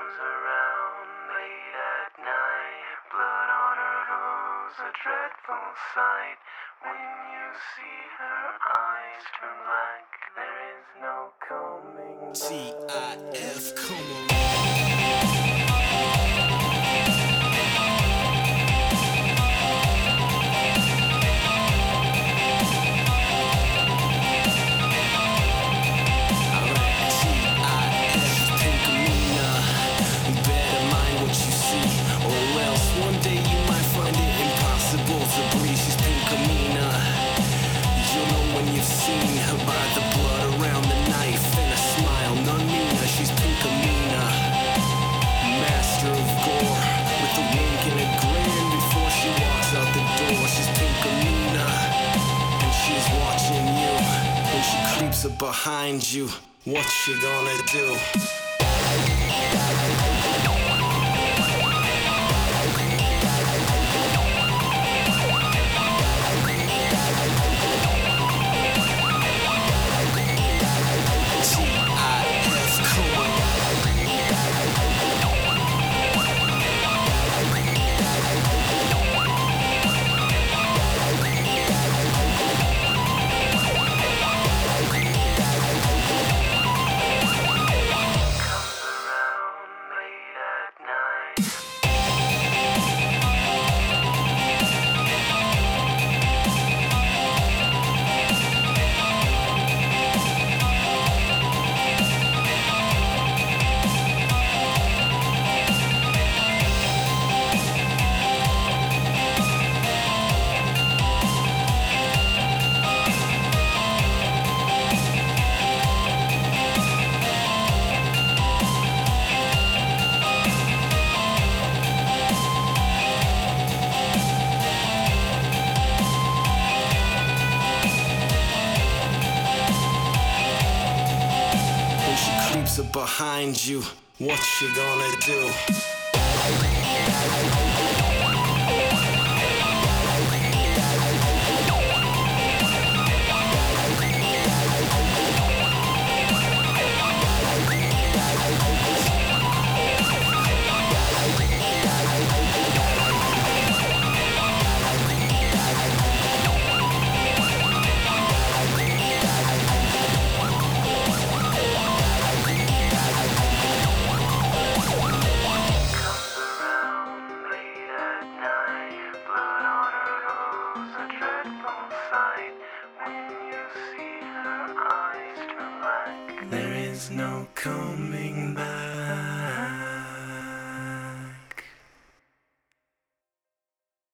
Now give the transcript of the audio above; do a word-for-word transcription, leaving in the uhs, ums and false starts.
comes around late at night. Blood on her hose, a dreadful sight. When you see her eyes turn black, there is no combing. T I F, come on. Seen her by the blood around the knife and a smile, none meaner, she's Pinkamena. Master of gore, with a wink and a grin before she walks out the door. She's Pinkamena, and she's watching you. When she creeps up behind you, what's she gonna do? Up behind you, what's she gonna do? There is no coming back.